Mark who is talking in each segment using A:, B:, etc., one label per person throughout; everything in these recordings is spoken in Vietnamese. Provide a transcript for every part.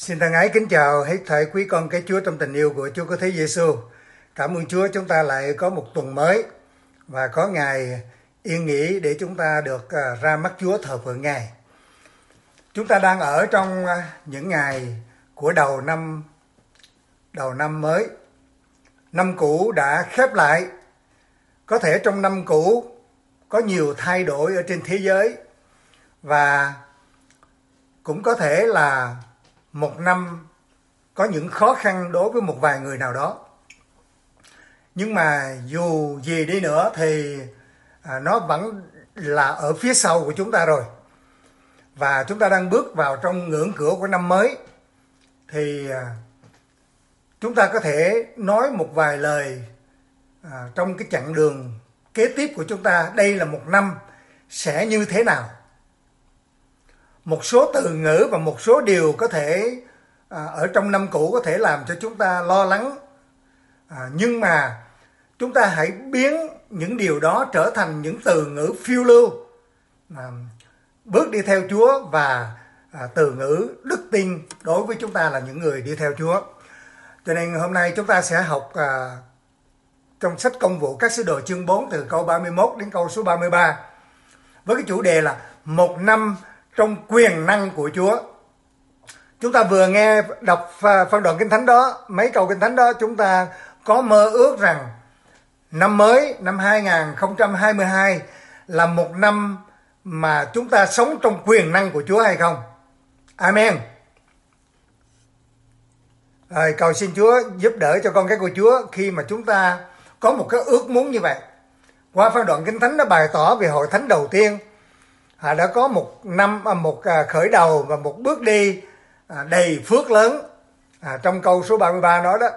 A: Xin thân ái kính chào hết thảy quý con cái Chúa trong tình yêu của Chúa Cứu Thế Giêsu. Cảm ơn Chúa, chúng ta lại có một tuần mới và có ngày yên nghỉ để chúng ta được ra mắt Chúa thờ phượng Ngài. Chúng ta đang ở trong những ngày của đầu năm mới. Năm cũ đã khép lại. Có thể trong năm cũ có nhiều thay đổi ở trên thế giới và cũng có thể là một năm có những khó khăn đối với một vài người nào đó. Nhưng mà dù gì đi nữa thì nó vẫn là ở phía sau của chúng ta rồi. Và chúng ta đang bước vào trong ngưỡng cửa của năm mới. Thì chúng ta có thể nói một vài lời trong cái chặng đường kế tiếp của chúng ta. Đây là một năm sẽ như thế nào? Một số từ ngữ và một số điều có thể ở trong năm cũ có thể làm cho chúng ta lo lắng. Nhưng mà chúng ta hãy biến những điều đó trở thành những từ ngữ phiêu lưu. Bước đi theo Chúa và từ ngữ đức tin đối với chúng ta là những người đi theo Chúa. Cho nên hôm nay chúng ta sẽ học trong sách Công vụ các sứ đồ chương 4 từ câu 31 đến câu số 33. Với cái chủ đề là một năm trong quyền năng của Chúa. Chúng ta vừa nghe đọc phân đoạn Kinh Thánh đó, mấy câu Kinh Thánh đó, chúng ta có mơ ước rằng năm mới, năm 2022 là một năm mà chúng ta sống trong quyền năng của Chúa hay không? Amen. Rồi, cầu xin Chúa giúp đỡ cho con cái của Chúa khi mà chúng ta có một cái ước muốn như vậy. Qua phân đoạn Kinh Thánh đã bày tỏ về hội thánh đầu tiên, đã có một khởi đầu và một bước đi đầy phước lớn. Trong câu số 33 nói đó,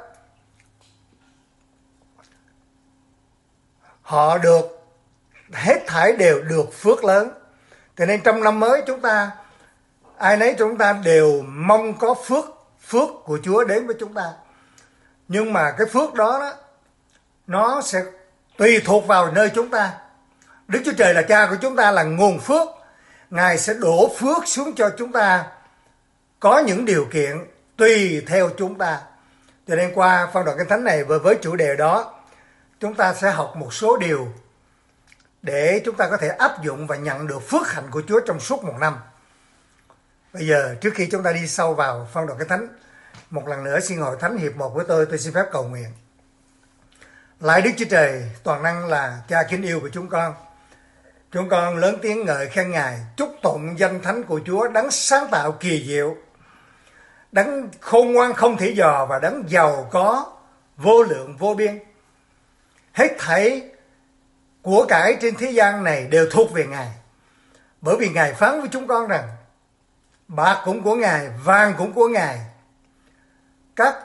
A: họ được hết thảy đều được phước lớn. Cho nên trong năm mới chúng ta, ai nấy chúng ta đều mong có phước của Chúa đến với chúng ta. Nhưng mà cái phước đó, nó sẽ tùy thuộc vào nơi chúng ta. Đức Chúa Trời là Cha của chúng ta, là nguồn phước. Ngài sẽ đổ phước xuống cho chúng ta có những điều kiện tùy theo chúng ta. Cho nên qua phân đoạn Kinh Thánh này với chủ đề đó, chúng ta sẽ học một số điều để chúng ta có thể áp dụng và nhận được phước hạnh của Chúa trong suốt một năm. Bây giờ trước khi chúng ta đi sâu vào phân đoạn Kinh Thánh, một lần nữa xin hội thánh hiệp một với tôi xin phép cầu nguyện. Lạy Đức Chúa Trời toàn năng là Cha kính yêu của chúng con lớn tiếng ngợi khen Ngài, chúc tụng danh thánh của Chúa, đấng sáng tạo kỳ diệu, đấng khôn ngoan không thể dò và đấng giàu có vô lượng vô biên. Hết thảy của cải trên thế gian này đều thuộc về Ngài. Bởi vì Ngài phán với chúng con rằng bạc cũng của Ngài, vàng cũng của Ngài, các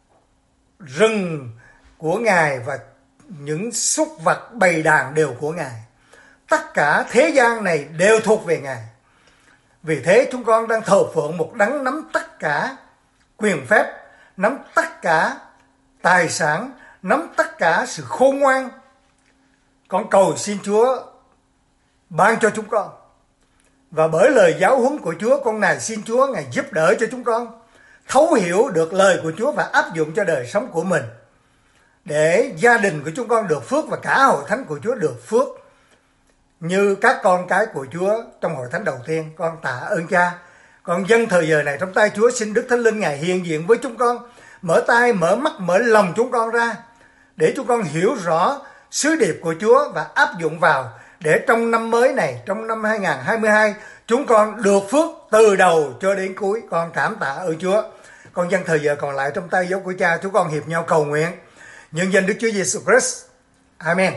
A: rừng của Ngài và những súc vật bầy đàn đều của Ngài. Tất cả thế gian này đều thuộc về Ngài. Vì thế chúng con đang thờ phượng một đấng nắm tất cả quyền phép, nắm tất cả tài sản, nắm tất cả sự khôn ngoan. Con cầu xin Chúa ban cho chúng con. Và bởi lời giáo huấn của Chúa, con này xin Chúa Ngài giúp đỡ cho chúng con thấu hiểu được lời của Chúa và áp dụng cho đời sống của mình, để gia đình của chúng con được phước và cả hội thánh của Chúa được phước như các con cái của Chúa trong hội thánh đầu tiên. Con tạ ơn Cha. Con dâng thời giờ này trong tay Chúa, xin Đức Thánh Linh Ngài hiện diện với chúng con, mở tai, mở mắt, mở lòng chúng con ra, để chúng con hiểu rõ sứ điệp của Chúa và áp dụng vào, để trong năm mới này, trong năm 2022, chúng con được phước từ đầu cho đến cuối. Con cảm tạ ơn Chúa. Con dâng thời giờ còn lại trong tay dấu của Cha. Chúng con hiệp nhau cầu nguyện nhân danh Đức Chúa Giêsu Christ. Amen.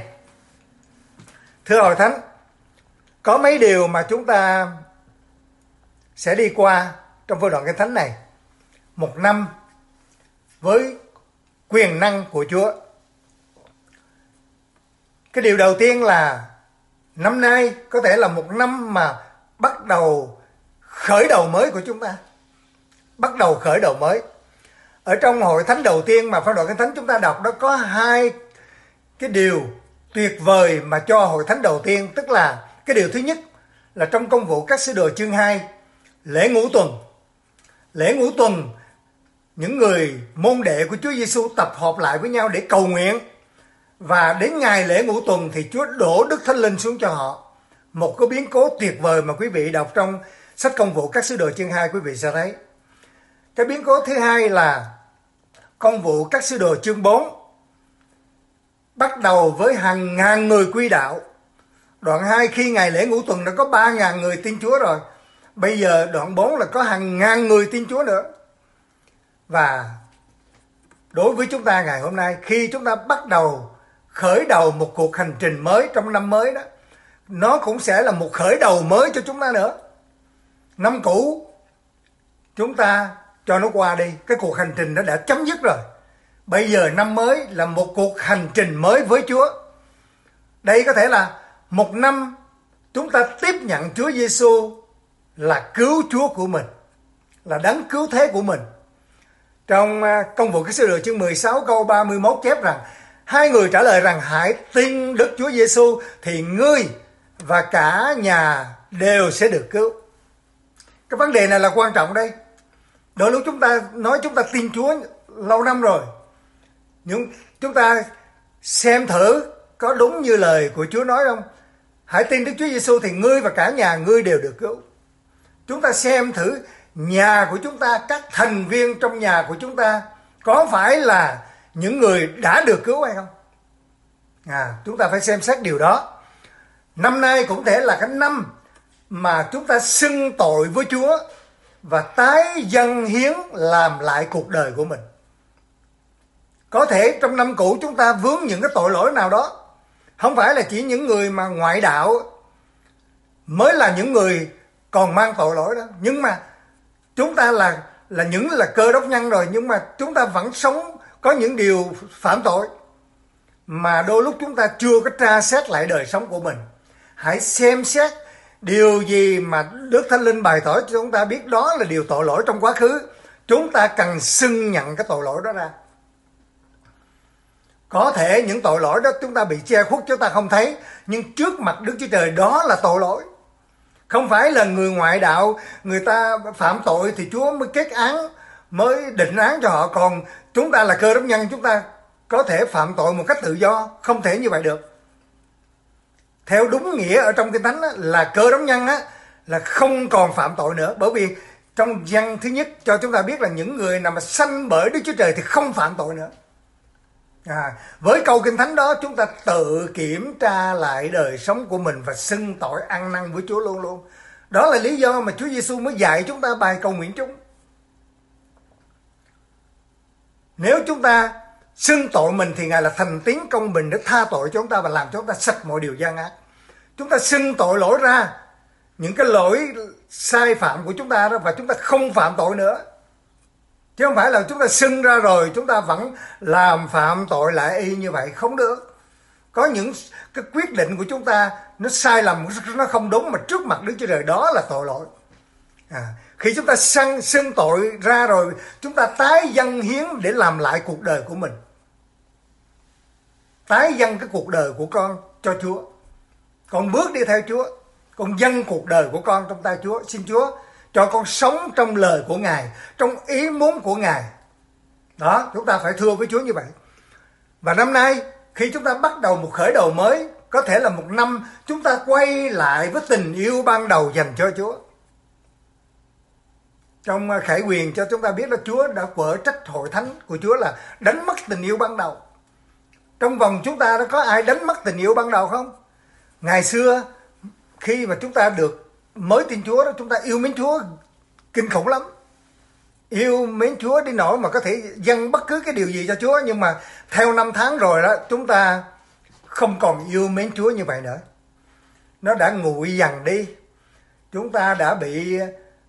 A: Thưa hội thánh, có mấy điều mà chúng ta sẽ đi qua trong phân đoạn Kinh Thánh này. Một năm với quyền năng của Chúa. Cái điều đầu tiên là năm nay có thể là một năm mà bắt đầu khởi đầu mới của chúng ta. Bắt đầu khởi đầu mới. Ở trong hội thánh đầu tiên mà phân đoạn Kinh Thánh chúng ta đọc đó, có hai cái điều tuyệt vời mà cho hội thánh đầu tiên. Tức là cái điều thứ nhất là trong Công vụ các sứ đồ chương 2, lễ ngũ tuần lễ ngũ tuần, những người môn đệ của Chúa Giêsu tập hợp lại với nhau để cầu nguyện. Và đến ngày lễ ngũ tuần thì Chúa đổ Đức Thánh Linh xuống cho họ. Một cái biến cố tuyệt vời mà quý vị đọc trong sách Công vụ các sứ đồ chương 2 quý vị sẽ thấy. Cái biến cố thứ hai là Công vụ các sứ đồ chương 4. Bắt đầu với hàng ngàn người quy đạo. Đoạn 2 khi ngày lễ ngũ tuần đã có 3.000 người tin Chúa rồi. Bây giờ đoạn 4 là có hàng ngàn người tin Chúa nữa. Và đối với chúng ta ngày hôm nay, khi chúng ta khởi đầu một cuộc hành trình mới trong năm mới đó, nó cũng sẽ là một khởi đầu mới cho chúng ta nữa. Năm cũ chúng ta cho nó qua đi, cái cuộc hành trình nó đã chấm dứt rồi. Bây giờ năm mới là một cuộc hành trình mới với Chúa. Đây có thể là một năm chúng ta tiếp nhận Chúa Giêsu là cứu Chúa của mình, là đấng cứu thế của mình. Trong Công vụ các sứ đồ chương 16 câu 31 chép rằng: hai người trả lời rằng hãy tin Đức Chúa Giêsu thì ngươi và cả nhà đều sẽ được cứu. Cái vấn đề này là quan trọng đây. Đôi lúc chúng ta nói chúng ta tin Chúa lâu năm rồi, nhưng chúng ta xem thử có đúng như lời của Chúa nói không? Hãy tin Đức Chúa Giêsu thì ngươi và cả nhà ngươi đều được cứu. Chúng ta xem thử nhà của chúng ta, các thành viên trong nhà của chúng ta có phải là những người đã được cứu hay không? Chúng ta phải xem xét điều đó. Năm nay cũng thể là cái năm mà chúng ta xưng tội với Chúa và tái dâng hiến làm lại cuộc đời của mình. Có thể trong năm cũ chúng ta vướng những cái tội lỗi nào đó. Không phải là chỉ những người mà ngoại đạo mới là những người còn mang tội lỗi đó. Nhưng mà chúng ta là cơ đốc nhân rồi, nhưng mà chúng ta vẫn sống có những điều phạm tội mà đôi lúc chúng ta chưa có tra xét lại đời sống của mình. Hãy xem xét điều gì mà Đức Thánh Linh bày tỏ cho chúng ta biết đó là điều tội lỗi trong quá khứ. Chúng ta cần xưng nhận cái tội lỗi đó ra. Có thể những tội lỗi đó chúng ta bị che khuất, chúng ta không thấy, nhưng trước mặt Đức Chúa Trời đó là tội lỗi. Không phải là người ngoại đạo, người ta phạm tội thì Chúa mới kết án, mới định án cho họ. Còn chúng ta là cơ đốc nhân, chúng ta có thể phạm tội một cách tự do. Không thể như vậy được. Theo đúng nghĩa ở trong Kinh Thánh á, là cơ đốc nhân á, là không còn phạm tội nữa. Bởi vì trong văn thứ nhất cho chúng ta biết là những người nào mà sanh bởi Đức Chúa Trời thì không phạm tội nữa. Với câu Kinh Thánh đó chúng ta tự kiểm tra lại đời sống của mình và xưng tội ăn năn với Chúa luôn luôn. Đó là lý do mà Chúa Giêsu mới dạy chúng ta bài cầu nguyện chung. Nếu chúng ta xưng tội mình thì Ngài là thành tín công bình để tha tội cho chúng ta và làm cho chúng ta sạch mọi điều gian ác. Chúng ta xưng tội lỗi ra, những cái lỗi sai phạm của chúng ta đó, và chúng ta không phạm tội nữa. Chứ không phải là chúng ta xưng ra rồi chúng ta vẫn làm phạm tội lại y như vậy. Không được. Có những cái quyết định của chúng ta nó sai lầm, nó không đúng mà trước mặt Đức Chúa Trời đó là tội lỗi. Khi chúng ta xưng tội ra rồi, chúng ta tái dâng hiến để làm lại cuộc đời của mình. Tái dâng cái cuộc đời của con cho Chúa. Con bước đi theo Chúa. Con dâng cuộc đời của con trong tay Chúa. Xin Chúa cho con sống trong lời của Ngài, trong ý muốn của Ngài. Đó, chúng ta phải thưa với Chúa như vậy. Và năm nay, khi chúng ta bắt đầu một khởi đầu mới, có thể là một năm chúng ta quay lại với tình yêu ban đầu dành cho Chúa. Trong Khải Huyền cho chúng ta biết là Chúa đã quở trách hội thánh của Chúa là đánh mất tình yêu ban đầu. Trong vòng chúng ta đã có ai đánh mất tình yêu ban đầu không? Ngày xưa, khi mà chúng ta được mới tin Chúa đó, chúng ta yêu mến Chúa kinh khủng lắm. Yêu mến Chúa đến nỗi mà có thể dâng bất cứ cái điều gì cho Chúa. Nhưng mà theo năm tháng rồi đó, chúng ta không còn yêu mến Chúa như vậy nữa. Nó đã nguội dần đi. Chúng ta đã bị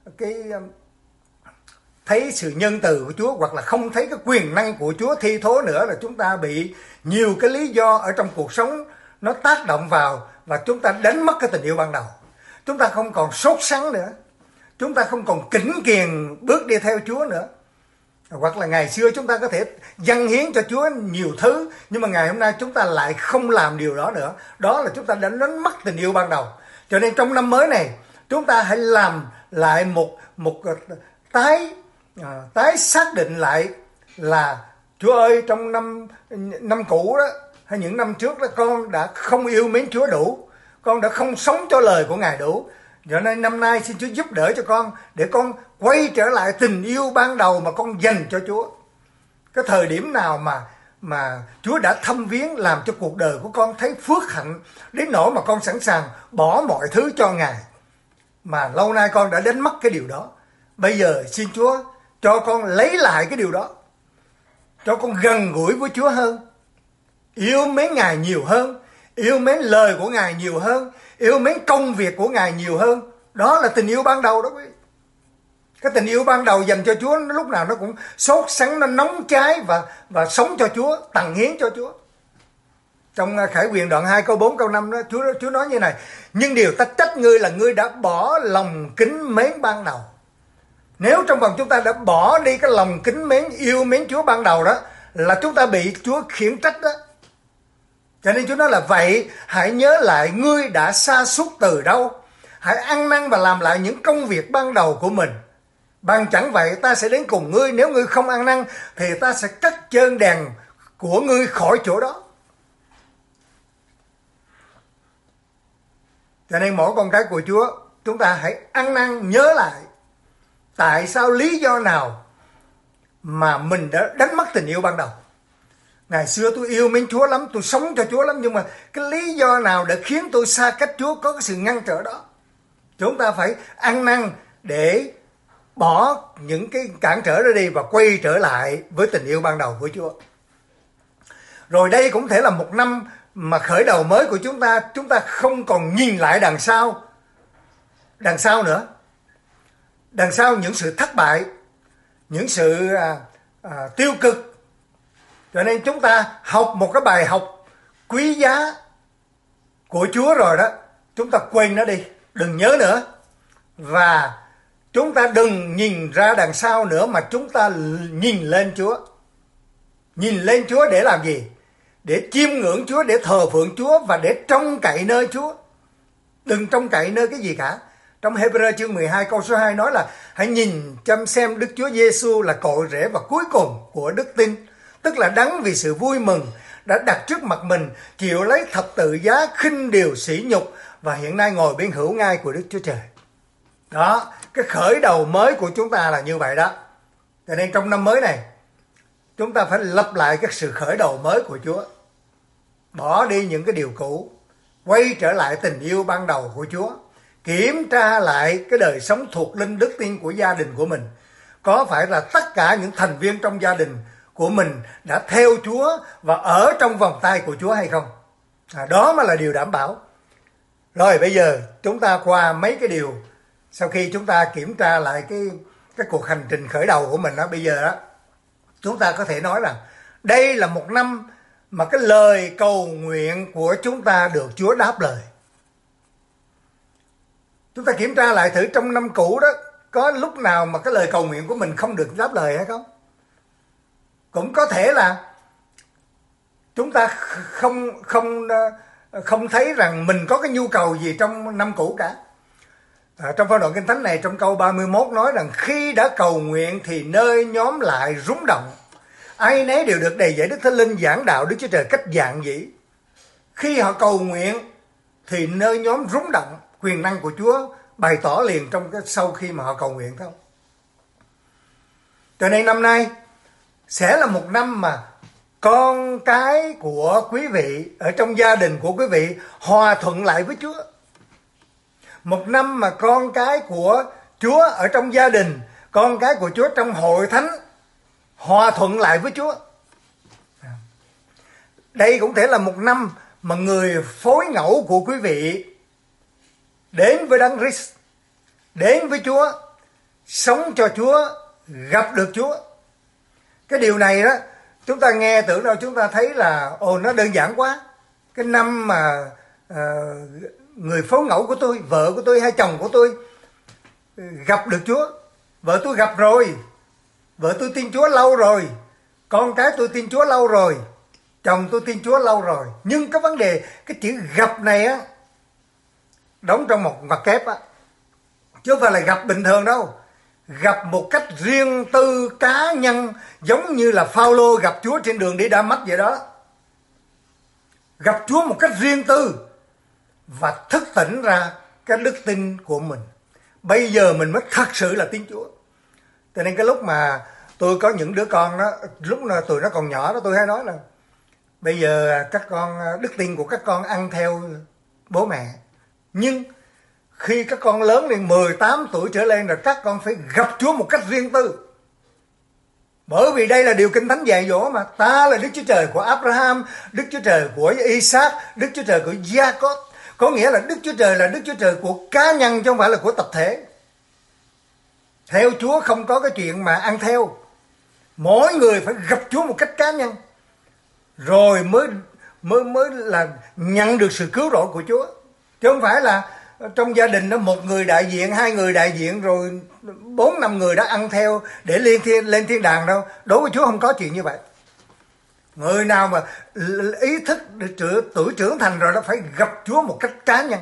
A: thấy sự nhân từ của Chúa, hoặc là không thấy cái quyền năng của Chúa thi thố nữa, là chúng ta bị nhiều cái lý do ở trong cuộc sống nó tác động vào và chúng ta đánh mất cái tình yêu ban đầu. Chúng ta không còn sốt sắng nữa. Chúng ta không còn kính kiềng bước đi theo Chúa nữa. Hoặc là ngày xưa chúng ta có thể dâng hiến cho Chúa nhiều thứ, nhưng mà ngày hôm nay chúng ta lại không làm điều đó nữa. Đó là chúng ta đã đánh mất tình yêu ban đầu. Cho nên trong năm mới này, chúng ta hãy làm lại một tái tái xác định lại là Chúa ơi, trong năm cũ đó hay những năm trước đó, con đã không yêu mến Chúa đủ, con đã không sống cho lời của Ngài đủ. Cho nên năm nay xin Chúa giúp đỡ cho con để con quay trở lại tình yêu ban đầu mà con dành cho Chúa. Cái thời điểm nào mà Chúa đã thăm viếng làm cho cuộc đời của con thấy phước hạnh đến nỗi mà con sẵn sàng bỏ mọi thứ cho Ngài, mà lâu nay con đã đánh mất cái điều đó. Bây giờ xin Chúa cho con lấy lại cái điều đó, cho con gần gũi với Chúa hơn, yêu mến Ngài nhiều hơn, yêu mến lời của Ngài nhiều hơn, yêu mến công việc của Ngài nhiều hơn. Đó là tình yêu ban đầu đó quý vị. Cái tình yêu ban đầu dành cho Chúa lúc nào nó cũng sốt sắng, nó nóng cháy và sống cho Chúa, tặng hiến cho Chúa. Trong Khải Huyền đoạn 2 câu 4 câu 5 đó, Chúa nói như này: nhưng điều ta trách ngươi là ngươi đã bỏ lòng kính mến ban đầu. Nếu trong vòng chúng ta đã bỏ đi cái lòng kính mến, yêu mến Chúa ban đầu đó, là chúng ta bị Chúa khiển trách đó. Cho nên Chúa nói là vậy, hãy nhớ lại ngươi đã sa sút từ đâu. Hãy ăn năn và làm lại những công việc ban đầu của mình. Bằng chẳng vậy ta sẽ đến cùng ngươi, nếu ngươi không ăn năn thì ta sẽ cắt chân đèn của ngươi khỏi chỗ đó. Cho nên mỗi con cái của Chúa, chúng ta hãy ăn năn nhớ lại tại sao, lý do nào mà mình đã đánh mất tình yêu ban đầu. Ngày xưa tôi yêu mến Chúa lắm, tôi sống cho Chúa lắm, nhưng mà cái lý do nào để khiến tôi xa cách Chúa, có cái sự ngăn trở đó. Chúng ta phải ăn năn để bỏ những cái cản trở đó đi và quay trở lại với tình yêu ban đầu của Chúa. Rồi đây cũng thể là một năm mà khởi đầu mới của chúng ta không còn nhìn lại đằng sau nữa. Đằng sau những sự thất bại, những sự tiêu cực. Cho nên chúng ta học một cái bài học quý giá của Chúa rồi đó, chúng ta quên nó đi, đừng nhớ nữa. Và chúng ta đừng nhìn ra đằng sau nữa, mà chúng ta nhìn lên Chúa. Nhìn lên Chúa để làm gì? Để chiêm ngưỡng Chúa, để thờ phượng Chúa và để trông cậy nơi Chúa. Đừng trông cậy nơi cái gì cả. Trong Hebrew chương 12 câu số 2 nói là hãy nhìn chăm xem Đức Chúa Giêsu là cội rễ và cuối cùng của đức tin, tức là đấng vì sự vui mừng đã đặt trước mặt mình chịu lấy thập tự giá, khinh điều sỉ nhục và hiện nay ngồi bên hữu ngai của Đức Chúa Trời. Đó, cái khởi đầu mới của chúng ta là như vậy đó. Cho nên trong năm mới này, chúng ta phải lập lại cái sự khởi đầu mới của Chúa. Bỏ đi những cái điều cũ, quay trở lại tình yêu ban đầu của Chúa. Kiểm tra lại cái đời sống thuộc linh đức tin của gia đình của mình. Có phải là tất cả những thành viên trong gia đình của mình đã theo Chúa và ở trong vòng tay của Chúa hay không? Đó mới là điều đảm bảo. Rồi bây giờ chúng ta qua mấy cái điều. Sau khi chúng ta kiểm tra lại cái cuộc hành trình khởi đầu của mình đó, bây giờ đó, chúng ta có thể nói rằng đây là một năm mà cái lời cầu nguyện của chúng ta được Chúa đáp lời. Chúng ta kiểm tra lại thử trong năm cũ đó, có lúc nào mà cái lời cầu nguyện của mình không được đáp lời hay không? Cũng có thể là chúng ta không thấy rằng mình có cái nhu cầu gì trong năm cũ cả. Trong phân đoạn Kinh Thánh này, trong câu 31 nói rằng khi đã cầu nguyện thì nơi nhóm lại rúng động, ai nấy đều được đầy dẫy Đức Thánh Linh giảng đạo Đức Chúa Trời cách dạng dĩ. Khi họ cầu nguyện thì nơi nhóm rúng động, quyền năng của Chúa bày tỏ liền trong cái sau khi mà họ cầu nguyện thôi. Cho nên năm nay sẽ là một năm mà con cái của quý vị ở trong gia đình của quý vị hòa thuận lại với Chúa. Một năm mà con cái của Chúa ở trong gia đình, con cái của Chúa trong hội thánh hòa thuận lại với Chúa. Đây cũng thể là một năm mà người phối ngẫu của quý vị đến với Đấng Christ, đến với Chúa, sống cho Chúa, gặp được Chúa. Cái điều này đó, chúng ta nghe tưởng đâu chúng ta thấy là nó đơn giản quá. Cái năm mà người phối ngẫu của tôi, vợ của tôi hay chồng của tôi gặp được Chúa. Vợ tôi gặp rồi, vợ tôi tin Chúa lâu rồi, con cái tôi tin Chúa lâu rồi, chồng tôi tin Chúa lâu rồi. Nhưng cái vấn đề, cái chữ gặp này á, đóng trong một ngoặc kép á, chứ không phải là gặp bình thường đâu. gặp một cách riêng tư cá nhân, giống như là Phao-lô gặp Chúa trên đường đi Đa-mách vậy đó. Gặp Chúa một cách riêng tư và thức tỉnh ra cái đức tin của mình. Bây giờ mình mới thật sự là tin Chúa. Cho nên cái lúc mà tôi có những đứa con đó, lúc mà tụi nó còn nhỏ đó, tôi hay nói là bây giờ các con, đức tin của các con ăn theo bố mẹ. Nhưng khi các con lớn lên 18 tuổi trở lên rồi, các con phải gặp Chúa một cách riêng tư. Bởi vì đây là điều Kinh Thánh dạy dỗ mà. Ta là Đức Chúa Trời của Abraham, Đức Chúa Trời của Isaac, Đức Chúa Trời của Jacob. Có nghĩa là Đức Chúa Trời là Đức Chúa Trời của cá nhân chứ không phải là của tập thể. Theo Chúa không có cái chuyện mà ăn theo. Mỗi người phải gặp Chúa một cách cá nhân, rồi mới là nhận được sự cứu rỗi của Chúa. Chứ không phải là trong gia đình đó một người đại diện, hai người đại diện, rồi 4-5 người đã ăn theo để lên thiên đàng đâu. Đối với Chúa không có chuyện như vậy. Người nào mà ý thức tuổi trưởng thành rồi đó phải gặp Chúa một cách cá nhân.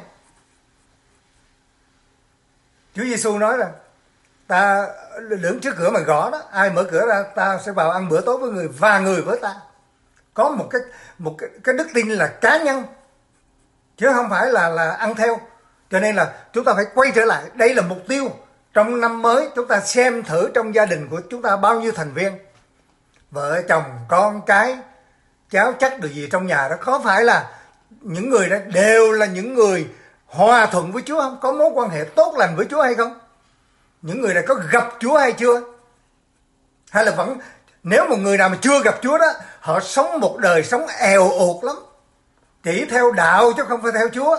A: Chúa Giêsu nói là ta đứng trước cửa mà gõ đó, ai mở cửa ra ta sẽ vào ăn bữa tối với người và người với ta. Có một cái đức tin là cá nhân chứ không phải là ăn theo. Cho nên là chúng ta phải quay trở lại. Đây là mục tiêu trong năm mới. Chúng ta xem thử trong gia đình của chúng ta bao nhiêu thành viên, vợ chồng, con cái, cháu chắc được gì trong nhà đó. Có phải là những người đó đều là những người hòa thuận với Chúa không? Có mối quan hệ tốt lành với Chúa hay không? Những người này có gặp Chúa hay chưa? Hay là vẫn, nếu một người nào mà chưa gặp Chúa đó, họ sống một đời sống èo uột lắm, chỉ theo đạo chứ không phải theo Chúa.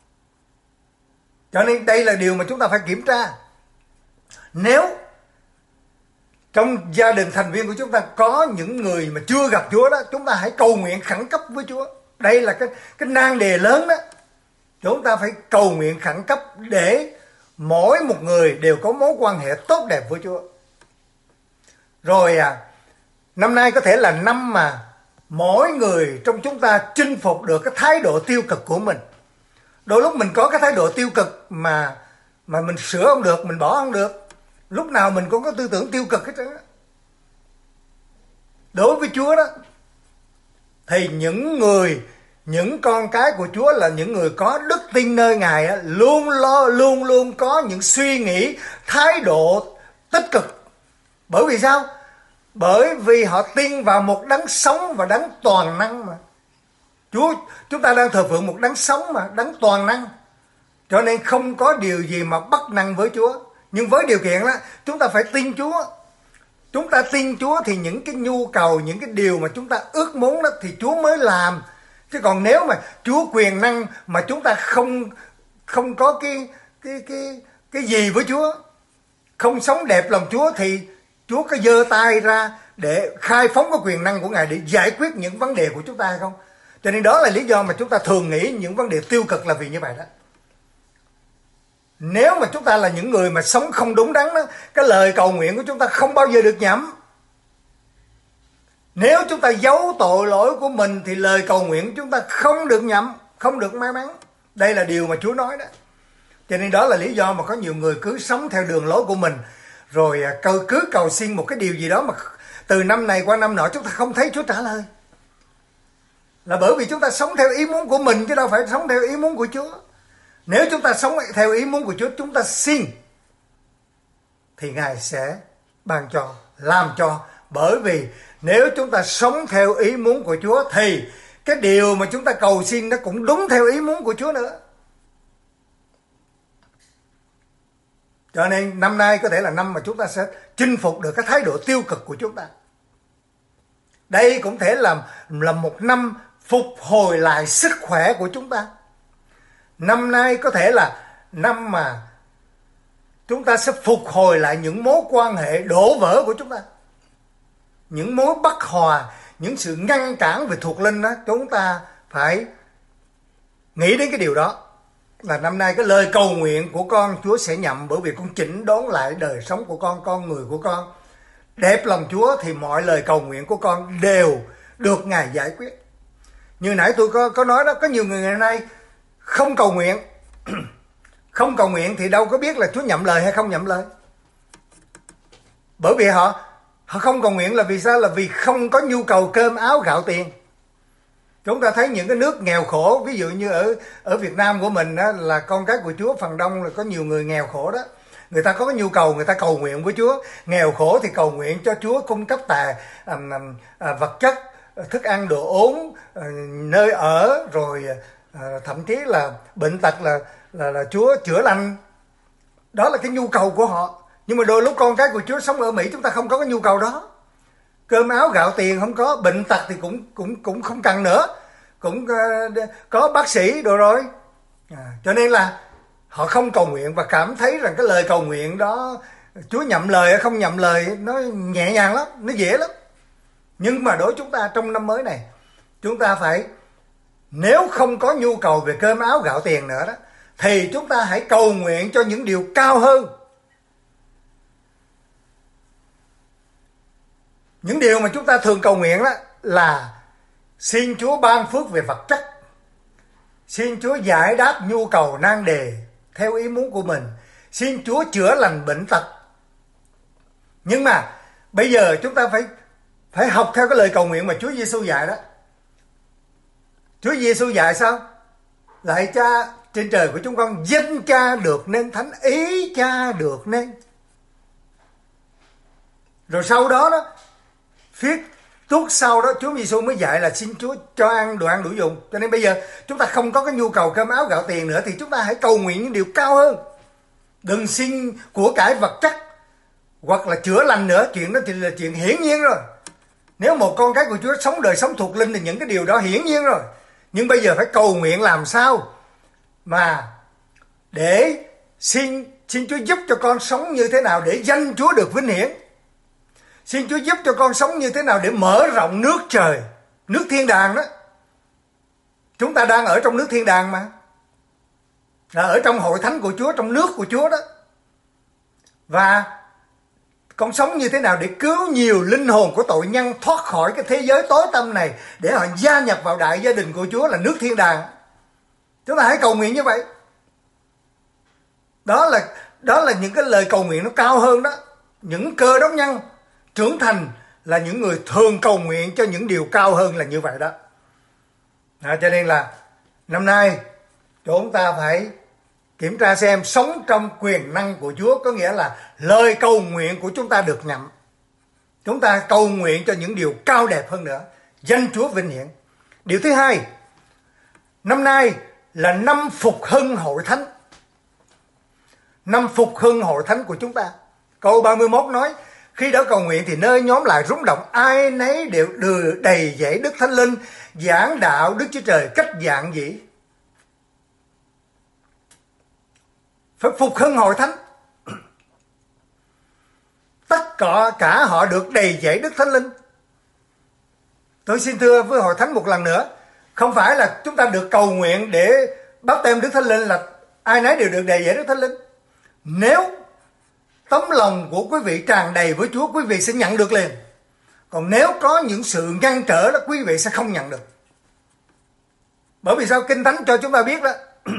A: Cho nên đây là điều mà chúng ta phải kiểm tra. Nếu trong gia đình thành viên của chúng ta có những người mà chưa gặp Chúa đó, chúng ta hãy cầu nguyện khẩn cấp với Chúa. Đây là cái nan đề lớn đó. Chúng ta phải cầu nguyện khẩn cấp để mỗi một người đều có mối quan hệ tốt đẹp với Chúa. Rồi năm nay có thể là năm mà mỗi người trong chúng ta chinh phục được cái thái độ tiêu cực của mình. Đôi lúc mình có cái thái độ tiêu cực mà mình sửa không được, mình bỏ không được. Lúc nào mình cũng có tư tưởng tiêu cực hết trơn á. Đối với Chúa đó, thì những con cái của Chúa là những người có đức tin nơi Ngài á, luôn luôn có những suy nghĩ, thái độ tích cực. Bởi vì sao? Bởi vì họ tin vào một đấng sống và đấng toàn năng mà. Chúng ta đang thờ phượng một đấng sống mà, đấng toàn năng. Cho nên không có điều gì mà bất năng với Chúa. Nhưng với điều kiện đó, chúng ta phải tin Chúa. Chúng ta tin Chúa thì những cái nhu cầu, những cái điều mà chúng ta ước muốn đó thì Chúa mới làm. Chứ còn nếu mà Chúa quyền năng mà chúng ta không có cái gì với Chúa, không sống đẹp lòng Chúa, thì Chúa có giơ tay ra để khai phóng cái quyền năng của Ngài để giải quyết những vấn đề của chúng ta hay không? Cho nên đó là lý do mà chúng ta thường nghĩ những vấn đề tiêu cực là vì như vậy đó. Nếu mà chúng ta là những người mà sống không đúng đắn đó, cái lời cầu nguyện của chúng ta không bao giờ được nhẩm. Nếu chúng ta giấu tội lỗi của mình thì lời cầu nguyện của chúng ta không được nhẩm, không được may mắn. Đây là điều mà Chúa nói đó. Cho nên đó là lý do mà có nhiều người cứ sống theo đường lối của mình, rồi cứ cầu xin một cái điều gì đó mà từ năm này qua năm nọ chúng ta không thấy Chúa trả lời. Là bởi vì chúng ta sống theo ý muốn của mình chứ đâu phải sống theo ý muốn của Chúa. Nếu chúng ta sống theo ý muốn của Chúa, chúng ta xin thì Ngài sẽ ban cho, làm cho. Bởi vì nếu chúng ta sống theo ý muốn của Chúa thì cái điều mà chúng ta cầu xin nó cũng đúng theo ý muốn của Chúa nữa. Cho nên năm nay có thể là năm mà chúng ta sẽ chinh phục được cái thái độ tiêu cực của chúng ta. Đây cũng thể là một năm phục hồi lại sức khỏe của chúng ta. Năm nay có thể là năm mà chúng ta sẽ phục hồi lại những mối quan hệ đổ vỡ của chúng ta. Những mối bất hòa, những sự ngăn cản về thuộc linh đó, chúng ta phải nghĩ đến cái điều đó. Là năm nay cái lời cầu nguyện của con Chúa sẽ nhậm, bởi vì con chỉnh đốn lại đời sống của con người của con. Đẹp lòng Chúa thì mọi lời cầu nguyện của con đều được Ngài giải quyết. Như nãy tôi có nói đó, có nhiều người ngày nay không cầu nguyện. Không cầu nguyện thì đâu có biết là Chúa nhậm lời hay không nhậm lời. Bởi vì họ không cầu nguyện là vì sao? Là vì không có nhu cầu cơm áo gạo tiền. Chúng ta thấy những cái nước nghèo khổ, ví dụ như ở Việt Nam của mình đó, là con cái của Chúa phần đông là có nhiều người nghèo khổ đó. Người ta có cái nhu cầu, người ta cầu nguyện với Chúa. Nghèo khổ thì cầu nguyện cho Chúa cung cấp vật chất, thức ăn đồ uống, nơi ở, rồi thậm chí là bệnh tật là Chúa chữa lành. Đó là cái nhu cầu của họ. Nhưng mà đôi lúc con cái của Chúa sống ở Mỹ, chúng ta không có cái nhu cầu đó. Cơm áo gạo tiền không có, bệnh tật thì cũng không cần nữa, cũng có bác sĩ đồ rồi. Cho nên là họ không cầu nguyện và cảm thấy rằng cái lời cầu nguyện đó Chúa nhậm lời hay không nhậm lời nó nhẹ nhàng lắm, nó dễ lắm. Nhưng mà đối chúng ta trong năm mới này, chúng ta phải, nếu không có nhu cầu về cơm áo gạo tiền nữa đó, thì chúng ta hãy cầu nguyện cho những điều cao hơn. Những điều mà chúng ta thường cầu nguyện đó là xin Chúa ban phước về vật chất, xin Chúa giải đáp nhu cầu nan đề theo ý muốn của mình, xin Chúa chữa lành bệnh tật. Nhưng mà bây giờ chúng ta phải học theo cái lời cầu nguyện mà Chúa Giêsu dạy đó. Chúa Giêsu dạy sao? Lạy Cha trên trời của chúng con, danh Cha được nên thánh, ý Cha được nên. Rồi sau đó phía tuốt sau đó Chúa Giêsu mới dạy là xin Chúa cho ăn đồ ăn đủ dùng. Cho nên bây giờ chúng ta không có cái nhu cầu cơm áo gạo tiền nữa, thì chúng ta hãy cầu nguyện những điều cao hơn. Đừng xin của cải vật chất hoặc là chữa lành nữa, chuyện đó thì là chuyện hiển nhiên rồi. Nếu một con cái của Chúa sống đời sống thuộc linh thì những cái điều đó hiển nhiên rồi. Nhưng bây giờ phải cầu nguyện làm sao mà để xin Chúa giúp cho con sống như thế nào để danh Chúa được vinh hiển. Xin Chúa giúp cho con sống như thế nào để mở rộng nước trời, nước thiên đàng đó. Chúng ta đang ở trong nước thiên đàng mà, là ở trong hội thánh của Chúa, trong nước của Chúa đó. Và con sống như thế nào để cứu nhiều linh hồn của tội nhân thoát khỏi cái thế giới tối tăm này, để họ gia nhập vào đại gia đình của Chúa là nước thiên đàng. Chúng ta hãy cầu nguyện như vậy. Đó là những cái lời cầu nguyện nó cao hơn đó. Những cơ đốc nhân trưởng thành là những người thường cầu nguyện cho những điều cao hơn là như vậy đó. Cho nên là năm nay chúng ta phải kiểm tra xem sống trong quyền năng của Chúa, có nghĩa là lời cầu nguyện của chúng ta được nhậm. Chúng ta cầu nguyện cho những điều cao đẹp hơn nữa, danh Chúa vinh hiển. Điều thứ hai, năm nay là năm phục hưng hội thánh. Năm phục hưng hội thánh của chúng ta. Câu 31 nói, khi đó cầu nguyện thì nơi nhóm lại rung động, ai nấy đều đầy dẫy Đức Thánh Linh, giảng đạo Đức Chúa Trời cách giản dị. Phải phục hưng hội thánh. Tất cả họ được đầy dẫy Đức Thánh Linh. Tôi xin thưa với hội thánh một lần nữa, không phải là chúng ta được cầu nguyện để báp têm Đức Thánh Linh là ai nấy đều được đầy dẫy Đức Thánh Linh. Nếu tấm lòng của quý vị tràn đầy với Chúa, quý vị sẽ nhận được liền. Còn nếu có những sự ngăn trở đó, quý vị sẽ không nhận được. Bởi vì sao? Kinh Thánh cho chúng ta biết đó,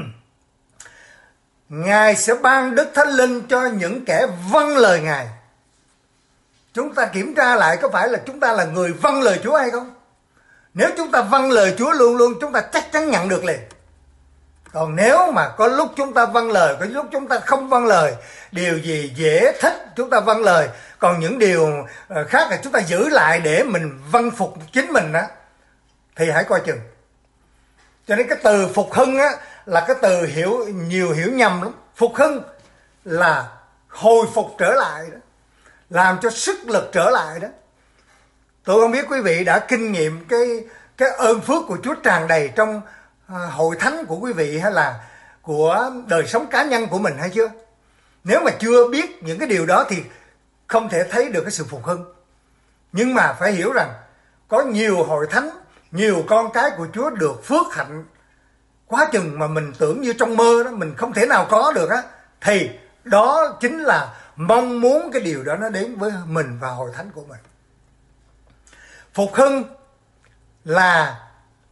A: Ngài sẽ ban Đức Thánh Linh cho những kẻ vâng lời Ngài. Chúng ta kiểm tra lại có phải là chúng ta là người vâng lời Chúa hay không? Nếu chúng ta vâng lời Chúa luôn luôn, chúng ta chắc chắn nhận được liền. Còn nếu mà có lúc chúng ta vâng lời, có lúc chúng ta không vâng lời, điều gì dễ thích chúng ta vâng lời, còn những điều khác là chúng ta giữ lại để mình vâng phục chính mình á, thì hãy coi chừng. Cho nên cái từ phục hưng á là cái từ nhiều hiểu nhầm lắm. Phục hưng là hồi phục trở lại đó, làm cho sức lực trở lại đó. Tôi không biết quý vị đã kinh nghiệm cái ơn phước của Chúa tràn đầy trong hội thánh của quý vị hay là của đời sống cá nhân của mình hay chưa? Nếu mà chưa biết những cái điều đó thì không thể thấy được cái sự phục hưng. Nhưng mà phải hiểu rằng có nhiều hội thánh, nhiều con cái của Chúa được phước hạnh quá chừng mà mình tưởng như trong mơ đó, mình không thể nào có được á, thì đó chính là mong muốn cái điều đó nó đến với mình và hội thánh của mình. Phục hưng là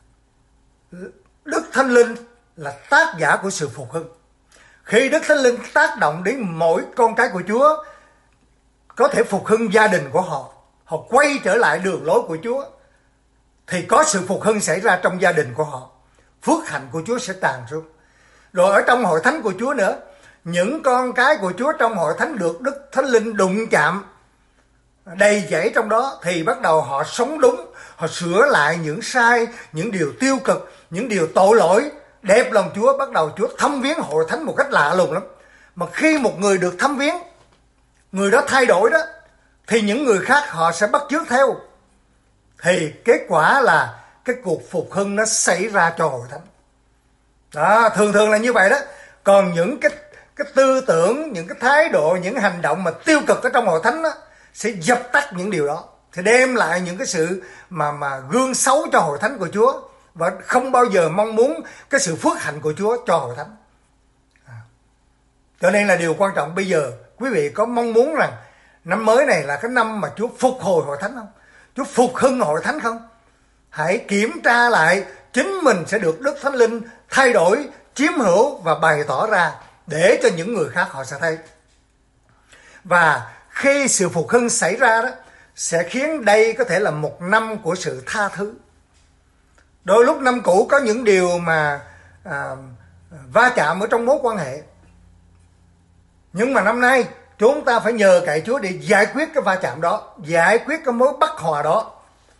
A: Đức Thánh Linh là tác giả của sự phục hưng. Khi Đức Thánh Linh tác động đến mỗi con cái của Chúa, có thể phục hưng gia đình của họ, họ quay trở lại đường lối của Chúa, thì có sự phục hưng xảy ra trong gia đình của họ. Phước hạnh của Chúa sẽ tràn xuống. Rồi ở trong hội thánh của Chúa nữa, những con cái của Chúa trong hội thánh được Đức Thánh Linh đụng chạm, đầy dẫy trong đó, thì bắt đầu họ sống đúng, họ sửa lại những sai, những điều tiêu cực, những điều tội lỗi, đẹp lòng Chúa. Bắt đầu Chúa thăm viếng hội thánh một cách lạ lùng lắm. Mà khi một người được thăm viếng, người đó thay đổi đó, thì những người khác họ sẽ bắt chước theo. Thì kết quả là cái cuộc phục hưng nó xảy ra cho hội thánh. Đó, thường thường là như vậy đó. Còn những cái tư tưởng, những cái thái độ, những hành động mà tiêu cực ở trong hội thánh đó, sẽ dập tắt những điều đó, sẽ đem lại những cái sự mà gương xấu cho hội thánh của Chúa, và không bao giờ mong muốn cái sự phước hạnh của Chúa cho hội thánh. Cho nên là điều quan trọng bây giờ, quý vị có mong muốn rằng năm mới này là cái năm mà Chúa phục hồi hội thánh không? Chúa phục hưng hội thánh không? Hãy kiểm tra lại chính mình sẽ được Đức Thánh Linh thay đổi, chiếm hữu và bày tỏ ra để cho những người khác họ sẽ thấy. Và khi sự phục hưng xảy ra đó, sẽ khiến đây có thể là một năm của sự tha thứ. Đôi lúc năm cũ có những điều mà va chạm ở trong mối quan hệ, nhưng mà năm nay chúng ta phải nhờ cậy Chúa để giải quyết cái va chạm đó, giải quyết cái mối bất hòa đó,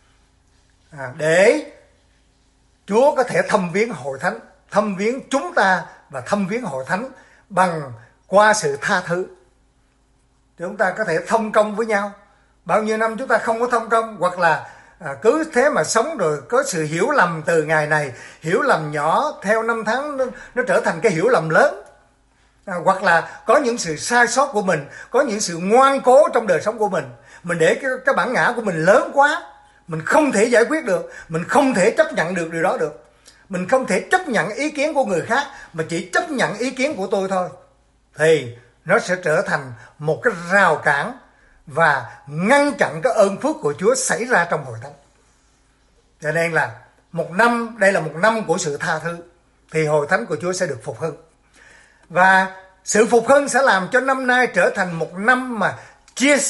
A: để Chúa có thể thăm viếng hội thánh, thăm viếng chúng ta và thăm viếng hội thánh bằng qua sự tha thứ. Chúng ta có thể thông công với nhau. Bao nhiêu năm chúng ta không có thông công, hoặc là cứ thế mà sống, rồi có sự hiểu lầm từ ngày này, hiểu lầm nhỏ theo năm tháng nó trở thành cái hiểu lầm lớn. Hoặc là có những sự sai sót của mình, có những sự ngoan cố trong đời sống của mình để cái bản ngã của mình lớn quá, mình không thể giải quyết được, mình không thể chấp nhận được điều đó được. Mình không thể chấp nhận ý kiến của người khác, mà chỉ chấp nhận ý kiến của tôi thôi, thì nó sẽ trở thành một cái rào cản và ngăn chặn cái ơn phước của Chúa xảy ra trong hội thánh. Cho nên là đây là một năm của sự tha thứ, thì hội thánh của Chúa sẽ được phục hưng. Và sự phục hưng sẽ làm cho năm nay trở thành một năm mà chia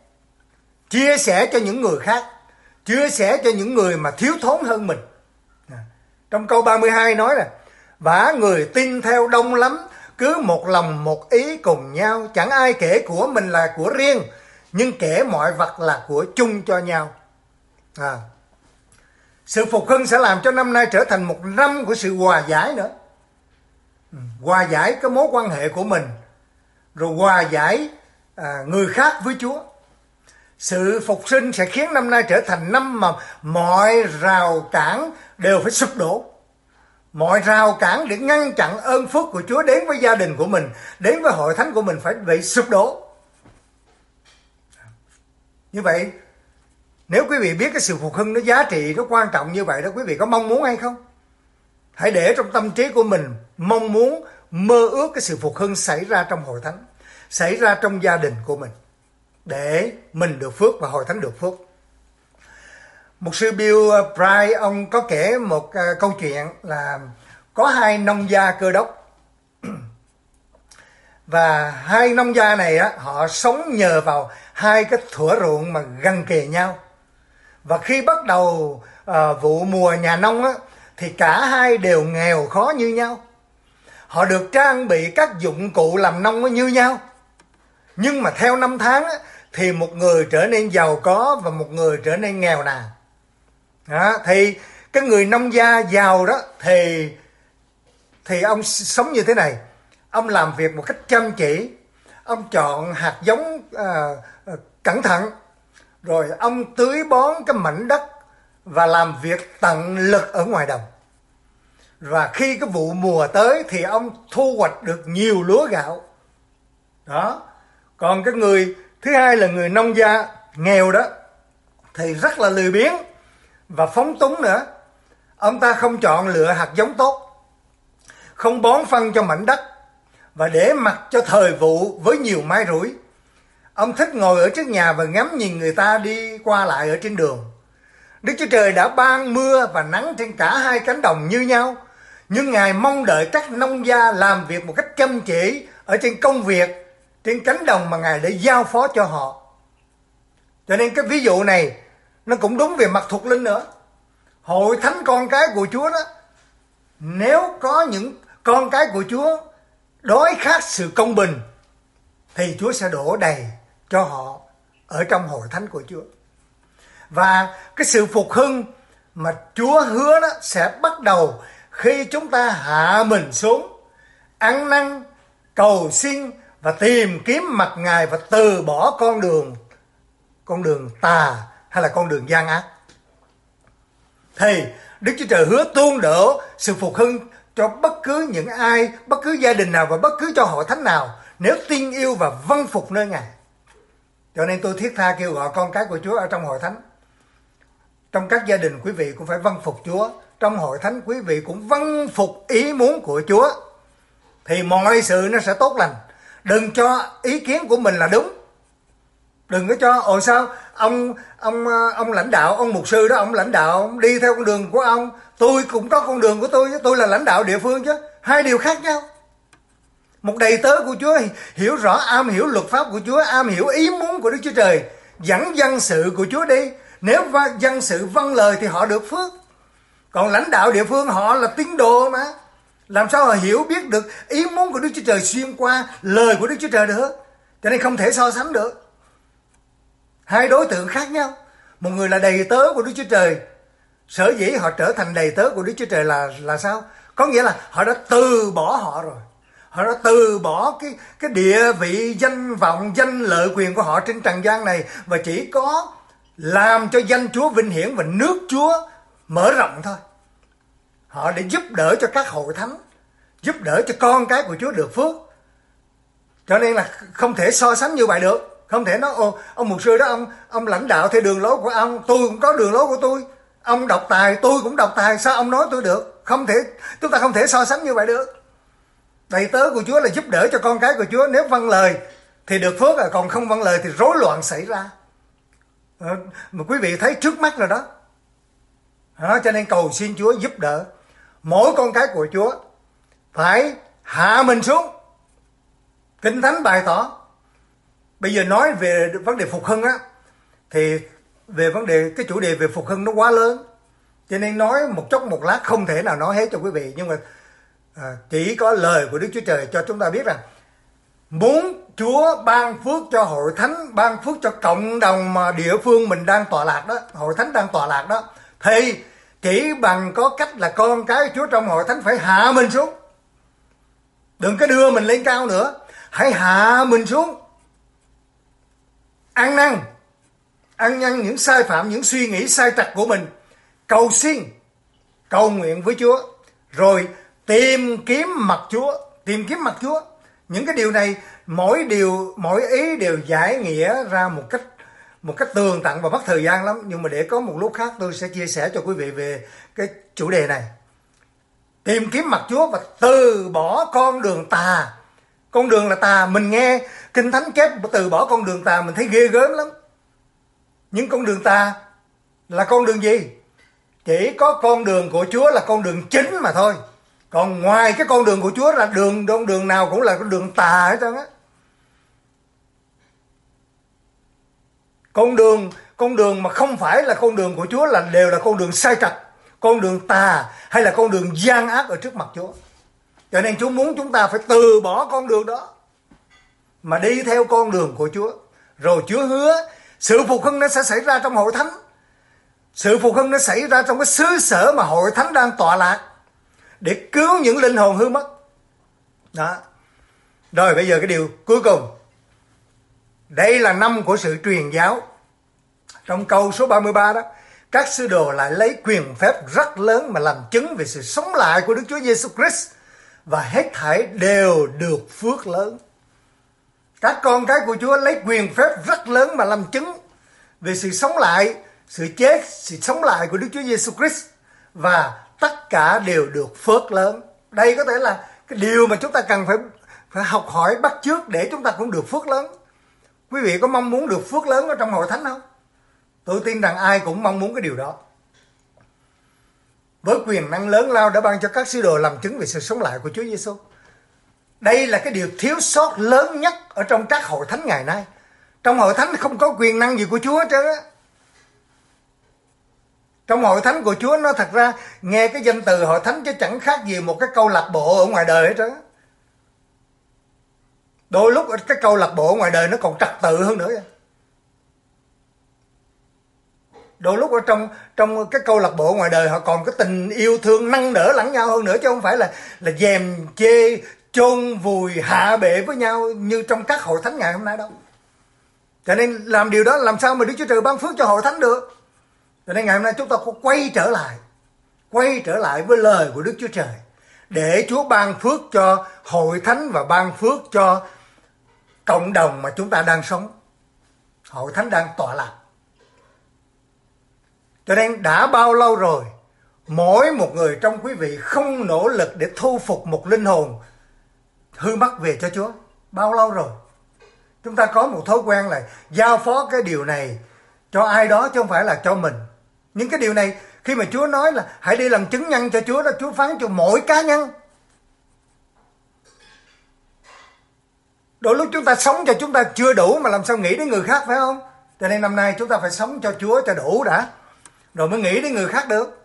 A: sẻ cho những người khác, chia sẻ cho những người mà thiếu thốn hơn mình. Trong câu 32 nói là: vả người tin theo đông lắm, cứ một lòng một ý cùng nhau, chẳng ai kể của mình là của riêng, nhưng kể mọi vật là của chung cho nhau. Sự phục hưng sẽ làm cho năm nay trở thành một năm của sự hòa giải nữa. Hòa giải cái mối quan hệ của mình, rồi hòa giải người khác với Chúa. Sự phục sinh sẽ khiến năm nay trở thành năm mà mọi rào cản đều phải sụp đổ. Mọi rào cản để ngăn chặn ơn phước của Chúa đến với gia đình của mình, đến với hội thánh của mình phải bị sụp đổ. Như vậy, nếu quý vị biết cái sự phục hưng nó giá trị, nó quan trọng như vậy đó, quý vị có mong muốn hay không? Hãy để trong tâm trí của mình mong muốn, mơ ước cái sự phục hưng xảy ra trong hội thánh, xảy ra trong gia đình của mình, để mình được phước và hội thánh được phước. Mục sư Bill Bright, ông có kể một câu chuyện là có hai nông gia Cơ Đốc. Và hai nông gia này họ sống nhờ vào hai cái thửa ruộng mà gần kề nhau. Và khi bắt đầu vụ mùa nhà nông thì cả hai đều nghèo khó như nhau. Họ được trang bị các dụng cụ làm nông như nhau. Nhưng mà theo năm tháng thì một người trở nên giàu có và một người trở nên nghèo nàn. Thì cái người nông gia giàu đó thì ông sống như thế này. Ông làm việc một cách chăm chỉ, ông chọn hạt giống cẩn thận, rồi ông tưới bón cái mảnh đất và làm việc tận lực ở ngoài đồng. Và khi cái vụ mùa tới thì ông thu hoạch được nhiều lúa gạo. Đó. Còn cái người thứ hai là người nông gia nghèo đó thì rất là lười biếng và phóng túng nữa. Ông ta không chọn lựa hạt giống tốt, không bón phân cho mảnh đất và để mặc cho thời vụ với nhiều may rủi. Ông thích ngồi ở trước nhà và ngắm nhìn người ta đi qua lại ở trên đường. Đức Chúa Trời đã ban mưa và nắng trên cả hai cánh đồng như nhau, nhưng Ngài mong đợi các nông gia làm việc một cách chăm chỉ ở trên công việc, trên cánh đồng mà Ngài đã giao phó cho họ. Cho nên cái ví dụ này nó cũng đúng về mặt thuộc linh nữa. Hội thánh con cái của Chúa đó, nếu có những con cái của Chúa đói khát sự công bình thì Chúa sẽ đổ đầy cho họ ở trong hội thánh của Chúa. Và cái sự phục hưng mà Chúa hứa đó sẽ bắt đầu khi chúng ta hạ mình xuống, ăn năn, cầu xin và tìm kiếm mặt Ngài và từ bỏ con đường tà hay là con đường gian ác. Thì Đức Chúa Trời hứa tuôn đổ sự phục hưng cho bất cứ những ai, bất cứ gia đình nào và bất cứ cho hội thánh nào nếu tin yêu và vâng phục nơi Ngài. Cho nên tôi thiết tha kêu gọi con cái của Chúa ở trong hội thánh. Trong các gia đình quý vị cũng phải vâng phục Chúa. Trong hội thánh quý vị cũng vâng phục ý muốn của Chúa. Thì mọi sự nó sẽ tốt lành. Đừng cho ý kiến của mình là đúng. Đừng có cho sao ông lãnh đạo, ông mục sư đó, ông lãnh đạo, ông đi theo con đường của ông, tôi cũng có con đường của tôi là lãnh đạo địa phương chứ. Hai điều khác nhau. Một đầy tớ của Chúa hiểu rõ, am hiểu luật pháp của Chúa, am hiểu ý muốn của Đức Chúa Trời, dẫn dân sự của Chúa đi. Nếu dân sự vâng lời thì họ được phước. Còn lãnh đạo địa phương họ là tín đồ mà, làm sao họ hiểu biết được ý muốn của Đức Chúa Trời xuyên qua lời của Đức Chúa Trời được. Cho nên không thể so sánh được. Hai đối tượng khác nhau. Một người là đầy tớ của Đức Chúa Trời. Sở dĩ họ trở thành đầy tớ của Đức Chúa Trời là sao? Có nghĩa là họ đã từ bỏ họ rồi. Họ đã từ bỏ cái địa vị, danh vọng, danh lợi quyền của họ trên trần gian này, và chỉ có làm cho danh Chúa vinh hiển và nước Chúa mở rộng thôi. Họ để giúp đỡ cho các hội thánh, giúp đỡ cho con cái của Chúa được phước. Cho nên là không thể so sánh như vậy được. Không thể nói ông mục sư đó, ông lãnh đạo theo đường lối của ông, tôi cũng có đường lối của tôi. Ông độc tài, tôi cũng độc tài, sao ông nói tôi được? Không thể, chúng ta không thể so sánh như vậy được. Đầy tớ của Chúa là giúp đỡ cho con cái của Chúa. Nếu vâng lời thì được phước, còn không vâng lời thì rối loạn xảy ra. Mà quý vị thấy trước mắt rồi đó. Cho nên cầu xin Chúa giúp đỡ mỗi con cái của Chúa phải hạ mình xuống. Kinh Thánh bày tỏ. Bây giờ nói về vấn đề phục hưng á, thì về vấn đề cái chủ đề về phục hưng nó quá lớn, cho nên nói một chốc một lát không thể nào nói hết cho quý vị. Nhưng mà chỉ có lời của Đức Chúa Trời cho chúng ta biết rằng muốn Chúa ban phước cho hội thánh, ban phước cho cộng đồng mà địa phương mình đang tọa lạc đó, hội thánh đang tọa lạc đó, thì chỉ bằng có cách là con cái Chúa trong hội thánh phải hạ mình xuống. Đừng có đưa mình lên cao nữa, hãy hạ mình xuống, ăn năn những sai phạm, những suy nghĩ sai trật của mình, cầu xin, cầu nguyện với Chúa, rồi tìm kiếm mặt Chúa. Những cái điều này, mỗi ý đều giải nghĩa ra một cách tường tận và mất thời gian lắm. Nhưng mà để có một lúc khác tôi sẽ chia sẻ cho quý vị về cái chủ đề này. Tìm kiếm mặt Chúa và từ bỏ con đường tà. Con đường là tà, mình nghe Kinh Thánh chép từ bỏ con đường tà mình thấy ghê gớm lắm. Nhưng con đường tà là con đường gì? Chỉ có con đường của Chúa là con đường chính mà thôi. Còn ngoài cái con đường của Chúa ra, đường nào cũng là con đường tà hết trơn á. Con đường mà không phải là con đường của Chúa là đều là con đường sai trật, con đường tà hay là con đường gian ác ở trước mặt Chúa. Cho nên Chúa muốn chúng ta phải từ bỏ con đường đó mà đi theo con đường của Chúa. Rồi Chúa hứa sự phục hưng nó sẽ xảy ra trong hội thánh. Sự phục hưng nó xảy ra trong cái xứ sở mà hội thánh đang tọa lạc, để cứu những linh hồn hư mất. Đó. Rồi bây giờ cái điều cuối cùng. Đây là năm của sự truyền giáo. Trong câu số 33 đó, các sứ đồ lại lấy quyền phép rất lớn mà làm chứng về sự sống lại của Đức Chúa Giêsu Christ, và hết thảy đều được phước lớn. Các con cái của Chúa lấy quyền phép rất lớn mà làm chứng về sự sống lại, sự chết, sự sống lại của Đức Chúa Giêsu Christ, và tất cả đều được phước lớn. Đây có thể là cái điều mà chúng ta cần phải học hỏi bắt chước để chúng ta cũng được phước lớn. Quý vị có mong muốn được phước lớn ở trong hội thánh không? Tôi tin rằng ai cũng mong muốn cái điều đó. Với quyền năng lớn lao đã ban cho các sứ đồ làm chứng về sự sống lại của Chúa Giêsu. Đây là cái điều thiếu sót lớn nhất ở trong các hội thánh ngày nay. Trong hội thánh không có quyền năng gì của Chúa hết trơn á. Trong hội thánh của Chúa nó thật ra nghe cái danh từ hội thánh chứ chẳng khác gì một cái câu lạc bộ ở ngoài đời hết trơn á. Đôi lúc cái câu lạc bộ ở ngoài đời nó còn trật tự hơn nữa. Đôi lúc ở trong cái câu lạc bộ ngoài đời họ còn cái tình yêu thương nâng đỡ lẫn nhau hơn nữa, chứ không phải là dèm chê chôn vùi hạ bệ với nhau như trong các hội thánh ngày hôm nay đâu. Cho nên làm điều đó làm sao mà Đức Chúa Trời ban phước cho hội thánh được. Cho nên ngày hôm nay chúng ta có quay trở lại với lời của Đức Chúa Trời để Chúa ban phước cho hội thánh và ban phước cho cộng đồng mà chúng ta đang sống, hội thánh đang tọa lạc. Cho nên đã bao lâu rồi mỗi một người trong quý vị không nỗ lực để thu phục một linh hồn hư mất về cho Chúa? Bao lâu rồi? Chúng ta có một thói quen là giao phó cái điều này cho ai đó chứ không phải là cho mình. Những cái điều này khi mà Chúa nói là hãy đi làm chứng nhân cho Chúa đó, Chúa phán cho mỗi cá nhân. Đôi lúc chúng ta sống cho chúng ta chưa đủ mà làm sao nghĩ đến người khác, phải không? Cho nên năm nay chúng ta phải sống cho Chúa cho đủ đã, rồi mới nghĩ đến người khác được.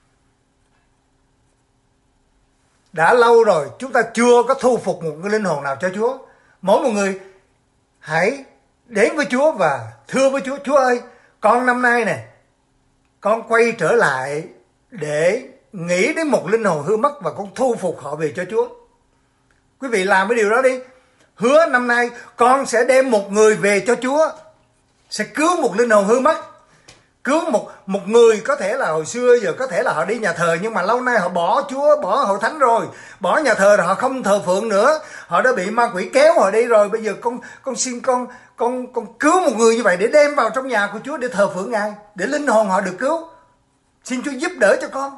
A: Đã lâu rồi chúng ta chưa có thu phục một cái linh hồn nào cho Chúa. Mỗi một người hãy đến với Chúa và thưa với Chúa: Chúa ơi, con năm nay nè, con quay trở lại để nghĩ đến một linh hồn hư mất và con thu phục họ về cho Chúa. Quý vị làm cái điều đó đi. Hứa năm nay con sẽ đem một người về cho Chúa, sẽ cứu một linh hồn hư mất. Cứu một người có thể là hồi xưa giờ có thể là họ đi nhà thờ nhưng mà lâu nay họ bỏ Chúa, bỏ hội thánh rồi, bỏ nhà thờ rồi, họ không thờ phượng nữa, họ đã bị ma quỷ kéo họ đi rồi. Bây giờ con xin con cứu một người như vậy để đem vào trong nhà của Chúa để thờ phượng Ngài, để linh hồn họ được cứu. Xin Chúa giúp đỡ cho con.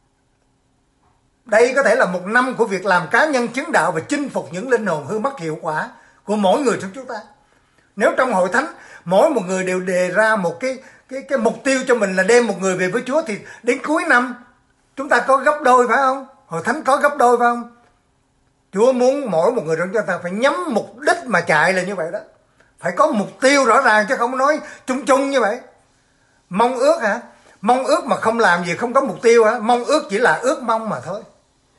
A: Đây có thể là một năm của việc làm cá nhân chứng đạo và chinh phục những linh hồn hư mất hiệu quả của mỗi người trong chúng ta. Nếu trong hội thánh mỗi một người đều đề ra một cái mục tiêu cho mình là đem một người về với Chúa, thì đến cuối năm chúng ta có gấp đôi, phải không? Hội thánh có gấp đôi, phải không? Chúa muốn mỗi một người trong chúng ta phải nhắm mục đích mà chạy là như vậy đó. Phải có mục tiêu rõ ràng chứ không nói chung chung như vậy. Mong ước hả? Mong ước mà không làm gì, không có mục tiêu hả? Mong ước chỉ là ước mong mà thôi.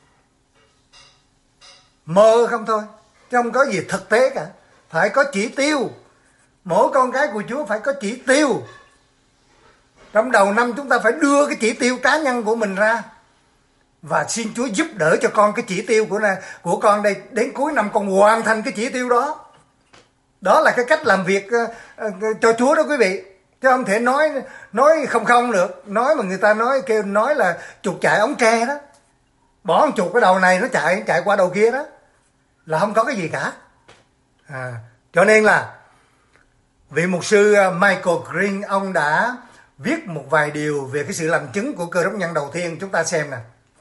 A: Mơ không thôi, chứ không có gì thực tế cả. Phải có chỉ tiêu. Mỗi con cái của Chúa phải có chỉ tiêu. Trong đầu năm chúng ta phải đưa cái chỉ tiêu cá nhân của mình ra và xin Chúa giúp đỡ cho con cái chỉ tiêu của con đây. Đến cuối năm con hoàn thành cái chỉ tiêu đó. Đó là cái cách làm việc cho Chúa đó quý vị. Chứ không thể nói không được. Nói mà người ta nói là chuột chạy ống tre đó. Bỏ một chuột cái đầu này nó chạy qua đầu kia đó, là không có cái gì cả. Cho nên là vị mục sư Michael Green, ông đã viết một vài điều về cái sự làm chứng của Cơ Đốc nhân đầu tiên. Chúng ta xem nè.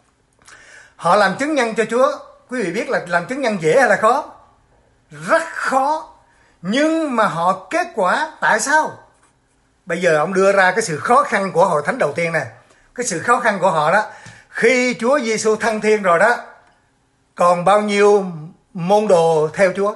A: Họ làm chứng nhân cho Chúa. Quý vị biết là làm chứng nhân dễ hay là khó? Rất khó. Nhưng mà họ kết quả. Tại sao? Bây giờ ông đưa ra cái sự khó khăn của hội thánh đầu tiên nè. Cái sự khó khăn của họ đó, khi Chúa Giêsu thăng thiên rồi đó, còn bao nhiêu môn đồ theo Chúa?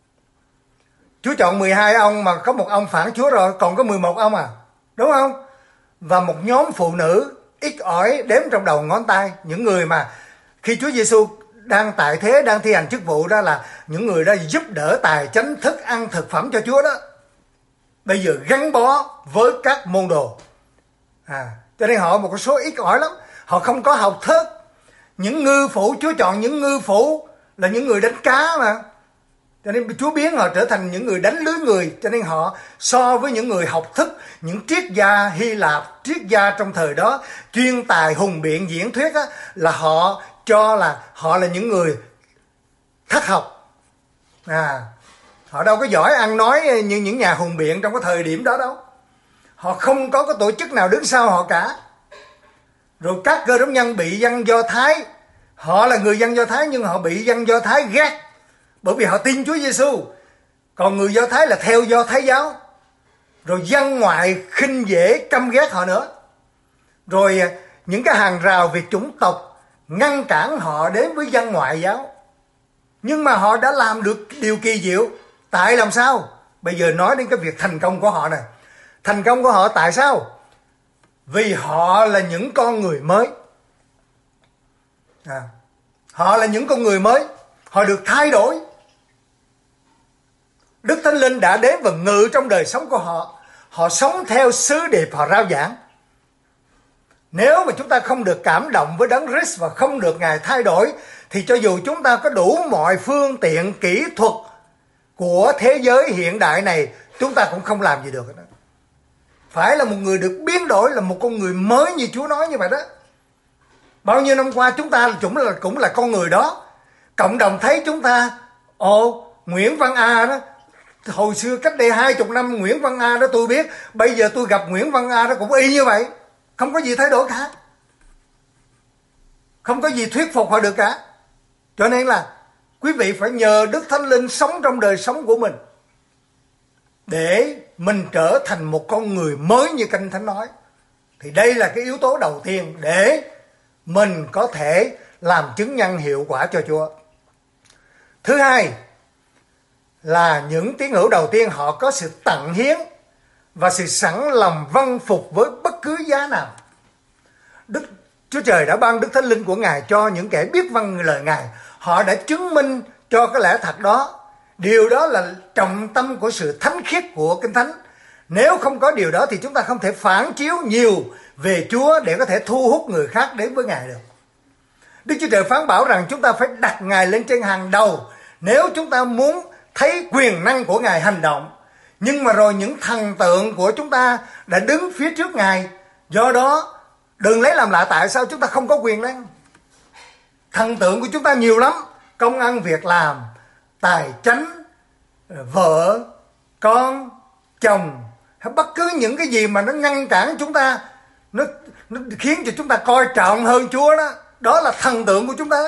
A: Chúa chọn 12 ông mà có một ông phản Chúa rồi, còn có 11 ông à, đúng không? Và một nhóm phụ nữ ít ỏi đếm trong đầu ngón tay. Những người mà khi Chúa Giêsu đang tại thế, đang thi hành chức vụ đó, là những người đó giúp đỡ tài chánh, thức ăn, thực phẩm cho Chúa đó. Bây giờ gắn bó với các môn đồ. Cho nên họ một cái số ít ỏi lắm. Họ không có học thức. Những ngư phủ, Chúa chọn những ngư phủ là những người đánh cá mà. Cho nên Chúa biến họ trở thành những người đánh lưới người. Cho nên họ so với những người học thức, những triết gia Hy Lạp, triết gia trong thời đó, chuyên tài hùng biện diễn thuyết á, là họ cho là họ là những người thất học. Họ đâu có giỏi ăn nói như những nhà hùng biện trong cái thời điểm đó đâu. Họ không có cái tổ chức nào đứng sau họ cả. Rồi các Cơ Đốc nhân bị dân Do Thái, họ là người dân Do Thái nhưng họ bị dân Do Thái ghét, bởi vì họ tin Chúa Giêsu. Còn người Do Thái là theo Do Thái giáo. Rồi dân ngoại khinh dễ căm ghét họ nữa. Rồi những cái hàng rào về chủng tộc ngăn cản họ đến với dân ngoại giáo. Nhưng mà họ đã làm được điều kỳ diệu. Tại làm sao? Bây giờ nói đến cái việc thành công của họ này. Thành công của họ tại sao? Vì họ là những con người mới. Họ là những con người mới. Họ được thay đổi. Đức Thánh Linh đã đến và ngự trong đời sống của họ. Họ sống theo sứ điệp họ rao giảng. Nếu mà chúng ta không được cảm động với Đấng Christ và không được Ngài thay đổi, thì cho dù chúng ta có đủ mọi phương tiện kỹ thuật của thế giới hiện đại này, chúng ta cũng không làm gì được. Phải là một người được biến đổi, là một con người mới như Chúa nói như vậy đó. Bao nhiêu năm qua chúng ta cũng là con người đó. Cộng đồng thấy chúng ta, Nguyễn Văn A đó, hồi xưa cách đây 20 năm Nguyễn Văn A đó tôi biết, bây giờ tôi gặp Nguyễn Văn A đó cũng y như vậy. Không có gì thay đổi cả. Không có gì thuyết phục họ được cả. Cho nên là quý vị phải nhờ Đức Thánh Linh sống trong đời sống của mình, để mình trở thành một con người mới như Kinh Thánh nói. Thì đây là cái yếu tố đầu tiên để mình có thể làm chứng nhân hiệu quả cho Chúa. Thứ hai là những tín hữu đầu tiên họ có sự tận hiến và sự sẵn lòng vâng phục với bất cứ giá nào. Đức Chúa Trời đã ban Đức Thánh Linh của Ngài cho những kẻ biết vâng lời Ngài. Họ đã chứng minh cho cái lẽ thật đó. Điều đó là trọng tâm của sự thánh khiết của Kinh Thánh. Nếu không có điều đó thì chúng ta không thể phản chiếu nhiều về Chúa để có thể thu hút người khác đến với Ngài được. Đức Chúa Trời phán bảo rằng chúng ta phải đặt Ngài lên trên hàng đầu nếu chúng ta muốn thấy quyền năng của Ngài hành động. Nhưng mà rồi những thần tượng của chúng ta đã đứng phía trước Ngài. Do đó đừng lấy làm lạ tại sao chúng ta không có quyền năng. Thần tượng của chúng ta nhiều lắm. Công ăn việc làm, tài chánh, vợ, con, chồng, hay bất cứ những cái gì mà nó ngăn cản chúng ta, nó khiến cho chúng ta coi trọng hơn Chúa đó. Đó là thần tượng của chúng ta.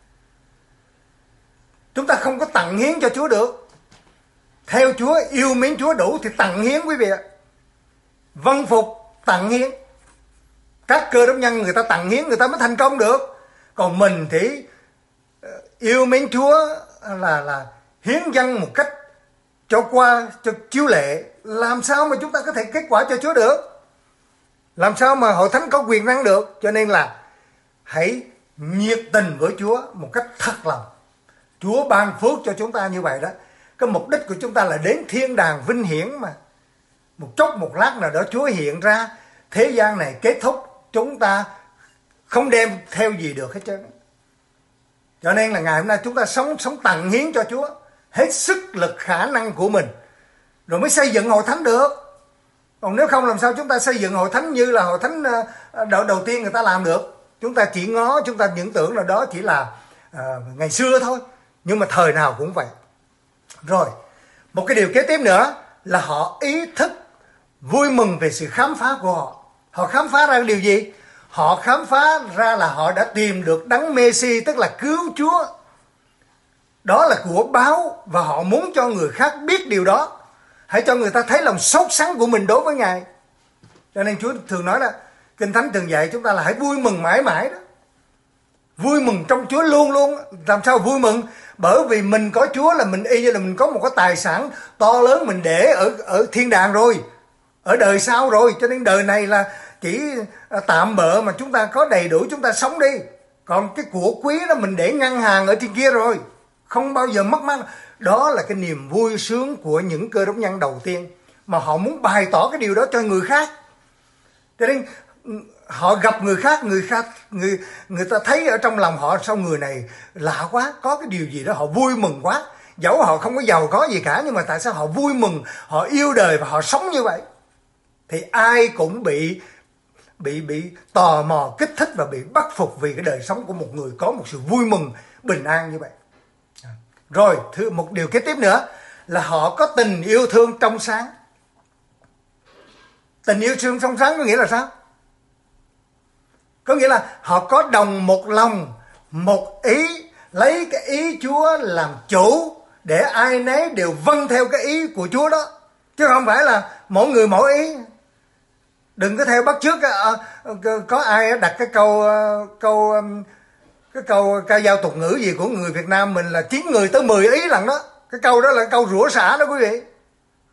A: Chúng ta không có tặng hiến cho Chúa được. Theo Chúa, yêu mến Chúa đủ thì tặng hiến quý vị ạ. Vâng phục, tặng hiến. Các cơ đốc nhân người ta tặng hiến người ta mới thành công được. Còn mình thì yêu mến Chúa là hiến dâng một cách cho chiếu lệ. Làm sao mà chúng ta có thể kết quả cho Chúa được? Làm sao mà hội thánh có quyền năng được? Cho nên là hãy nhiệt tình với Chúa một cách thật lòng. Chúa ban phước cho chúng ta như vậy đó. Cái mục đích của chúng ta là đến thiên đàng vinh hiển mà. Một chốc một lát nào đó Chúa hiện ra, thế gian này kết thúc, chúng ta không đem theo gì được hết trơn. Cho nên là ngày hôm nay chúng ta sống tặng hiến cho Chúa hết sức lực khả năng của mình, rồi mới xây dựng hội thánh được. Còn nếu không làm sao chúng ta xây dựng hội thánh như là hội thánh đầu tiên người ta làm được. Chúng ta chỉ chúng ta những tưởng là đó chỉ là ngày xưa thôi. Nhưng mà thời nào cũng vậy. Rồi, một cái điều kế tiếp nữa là họ ý thức vui mừng về sự khám phá của họ. Họ khám phá ra điều gì? Họ khám phá ra là họ đã tìm được Đấng Messi, tức là cứu Chúa. Đó là của báo và họ muốn cho người khác biết điều đó. Hãy cho người ta thấy lòng sốt sắng của mình đối với Ngài. Cho nên Chúa thường nói là Kinh Thánh thường dạy chúng ta là hãy vui mừng mãi mãi đó. Vui mừng trong Chúa luôn luôn. Làm sao vui mừng? Bởi vì mình có Chúa là mình y như là mình có một cái tài sản to lớn mình để ở thiên đàng rồi, ở đời sau rồi. Cho nên đời này là chỉ tạm bợ mà chúng ta có đầy đủ chúng ta sống đi. Còn cái của quý đó mình để ngân hàng ở trên kia rồi, không bao giờ mất mát. Đó là cái niềm vui sướng của những cơ đốc nhân đầu tiên, mà họ muốn bày tỏ cái điều đó cho người khác. Cho nên họ gặp người khác, người ta thấy ở trong lòng họ sao người này lạ quá, có cái điều gì đó họ vui mừng quá. Dẫu họ không có giàu có gì cả, nhưng mà tại sao họ vui mừng, họ yêu đời và họ sống như vậy. Thì ai cũng bị tò mò, kích thích và bị bắt phục vì cái đời sống của một người có một sự vui mừng, bình an như vậy. Rồi, một điều kế tiếp nữa là họ có tình yêu thương trong sáng. Tình yêu thương trong sáng có nghĩa là sao? Có nghĩa là họ có đồng một lòng, một ý, lấy cái ý Chúa làm chủ để ai nấy đều vâng theo cái ý của Chúa đó. Chứ không phải là mỗi người mỗi ý. Đừng có theo bắt chước. Có ai đặt cái câu ca dao tục ngữ gì của người Việt Nam mình là 9 người tới 10 ý lần đó. Cái câu đó là câu rủa xả đó quý vị.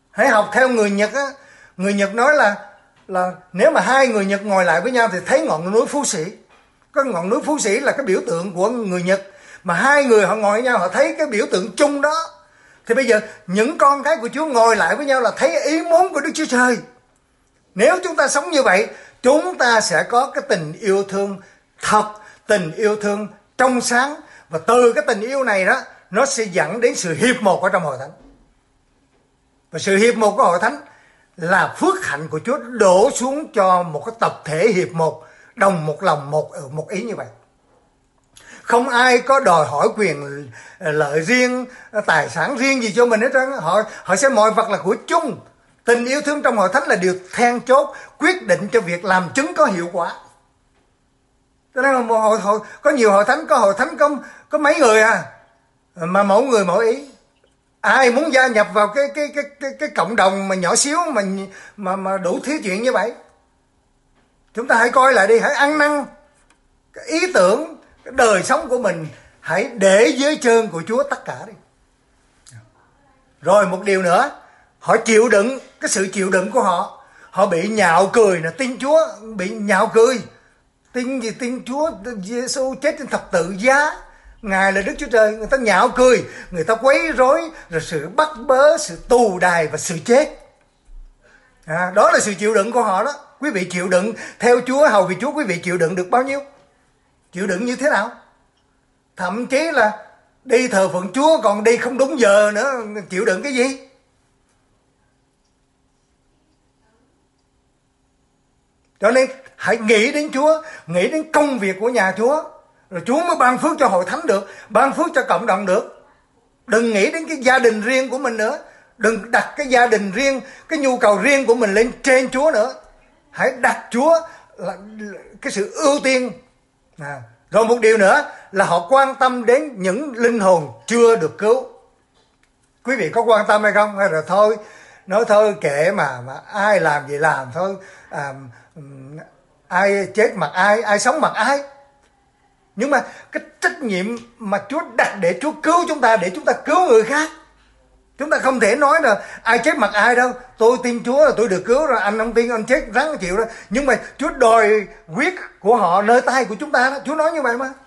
A: Hãy học theo người Nhật á. Người Nhật nói là nếu mà hai người Nhật ngồi lại với nhau thì thấy ngọn núi Phú Sĩ. Cái ngọn núi Phú Sĩ là cái biểu tượng của người Nhật, mà hai người họ ngồi với nhau họ thấy cái biểu tượng chung đó. Thì bây giờ những con cái của Chúa ngồi lại với nhau là thấy ý muốn của Đức Chúa Trời. Nếu chúng ta sống như vậy, chúng ta sẽ có cái tình yêu thương thật, tình yêu thương trong sáng. Và từ cái tình yêu này đó, nó sẽ dẫn đến sự hiệp một ở trong hội thánh. Và sự hiệp một của hội thánh là phước hạnh của Chúa đổ xuống cho một cái tập thể hiệp một, đồng một lòng, một ý như vậy. Không ai có đòi hỏi quyền lợi riêng, tài sản riêng gì cho mình hết trơn. Họ sẽ mọi vật là của chung. Tình yêu thương trong hội thánh là điều then chốt, quyết định cho việc làm chứng có hiệu quả. Cho nên là có nhiều hội thánh có mấy người mà mỗi người mỗi ý. Ai muốn gia nhập vào cái cộng đồng mà nhỏ xíu mà đủ thứ chuyện như vậy. Chúng ta hãy coi lại đi, hãy ăn năn cái ý tưởng, cái đời sống của mình, hãy để dưới chân của Chúa tất cả đi. Rồi một điều nữa, họ chịu đựng, cái sự chịu đựng của họ. Họ bị nhạo cười nè, tin Chúa bị nhạo cười. Tin Chúa Giêsu chết trên thập tự giá, Ngài là Đức Chúa Trời. Người ta nhạo cười, người ta quấy rối, rồi sự bắt bớ, sự tù đày và sự chết. Đó là sự chịu đựng của họ đó. Quý vị chịu đựng theo Chúa, hầu vì Chúa, quý vị chịu đựng được bao nhiêu? Chịu đựng như thế nào? Thậm chí là đi thờ phượng Chúa còn đi không đúng giờ nữa, chịu đựng cái gì? Cho nên hãy nghĩ đến Chúa, nghĩ đến công việc của nhà Chúa, rồi Chúa mới ban phước cho hội thánh được, ban phước cho cộng đồng được. Đừng nghĩ đến cái gia đình riêng của mình nữa. Đừng đặt cái gia đình riêng, cái nhu cầu riêng của mình lên trên Chúa nữa. Hãy đặt Chúa là cái sự ưu tiên. Rồi một điều nữa là họ quan tâm đến những linh hồn chưa được cứu. Quý vị có quan tâm hay không? Hay là thôi, nói thôi kệ mà ai làm gì làm thôi. Ai chết mặc ai, ai sống mặc ai. Nhưng mà cái trách nhiệm mà Chúa đặt để Chúa cứu chúng ta, để chúng ta cứu người khác. Chúng ta không thể nói là ai chết mặc ai đâu. Tôi tin Chúa là tôi được cứu rồi, anh không tin anh chết rắn chịu đó. Nhưng mà Chúa đòi quyết của họ nơi tay của chúng ta đó. Chúa nói như vậy mà.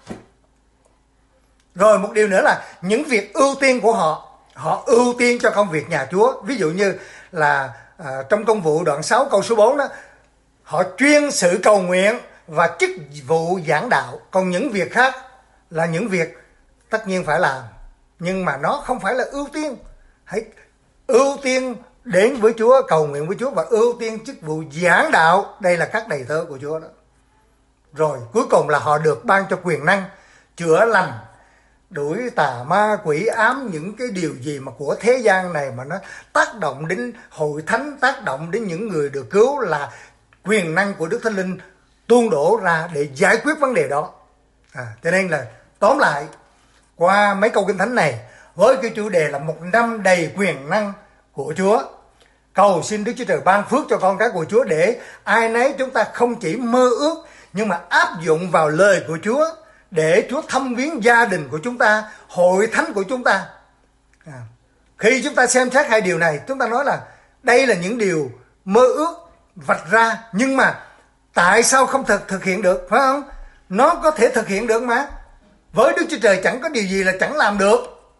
A: Rồi một điều nữa là những việc ưu tiên của họ, họ ưu tiên cho công việc nhà Chúa. Ví dụ như là trong công vụ đoạn 6 câu số 4 đó, họ chuyên sự cầu nguyện và chức vụ giảng đạo. Còn những việc khác là những việc tất nhiên phải làm, nhưng mà nó không phải là ưu tiên. Hãy ưu tiên đến với Chúa, cầu nguyện với Chúa, và ưu tiên chức vụ giảng đạo. Đây là các đầy tớ của Chúa đó. Rồi cuối cùng là họ được ban cho quyền năng chữa lành, đuổi tà ma quỷ ám, những cái điều gì mà của thế gian này mà nó tác động đến hội thánh, tác động đến những người được cứu, là quyền năng của Đức Thánh Linh tuôn đổ ra để giải quyết vấn đề đó. Cho nên là tóm lại qua mấy câu kinh thánh này, với cái chủ đề là một năm đầy quyền năng của Chúa, cầu xin Đức Chúa Trời ban phước cho con cái của Chúa, để ai nấy chúng ta không chỉ mơ ước nhưng mà áp dụng vào lời của Chúa, để Chúa thăm viếng gia đình của chúng ta, hội thánh của chúng ta. Khi chúng ta xem xét hai điều này, chúng ta nói là đây là những điều mơ ước vạch ra, nhưng mà tại sao không thực hiện được, phải không? Nó có thể thực hiện được mà. Với Đức Chúa Trời chẳng có điều gì là chẳng làm được,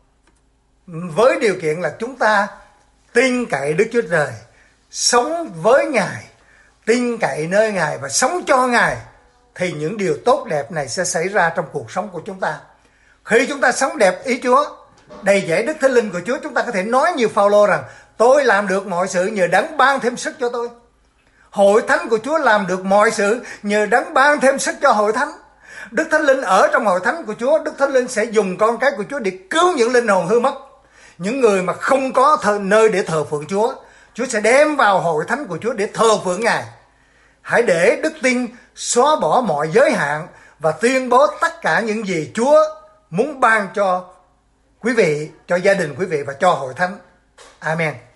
A: với điều kiện là chúng ta tin cậy Đức Chúa Trời, sống với Ngài, tin cậy nơi Ngài và sống cho Ngài, thì những điều tốt đẹp này sẽ xảy ra trong cuộc sống của chúng ta. Khi chúng ta sống đẹp ý Chúa, đầy dẫy Đức Thánh Linh của Chúa, chúng ta có thể nói như Phao-lô rằng tôi làm được mọi sự nhờ Đấng ban thêm sức cho tôi. Hội thánh của Chúa làm được mọi sự nhờ Đấng ban thêm sức cho hội thánh. Đức Thánh Linh ở trong hội thánh của Chúa, Đức Thánh Linh sẽ dùng con cái của Chúa để cứu những linh hồn hư mất. Những người mà không có nơi để thờ phượng Chúa, Chúa sẽ đem vào hội thánh của Chúa để thờ phượng Ngài. Hãy để đức tin xóa bỏ mọi giới hạn và tuyên bố tất cả những gì Chúa muốn ban cho quý vị, cho gia đình quý vị và cho hội thánh. Amen.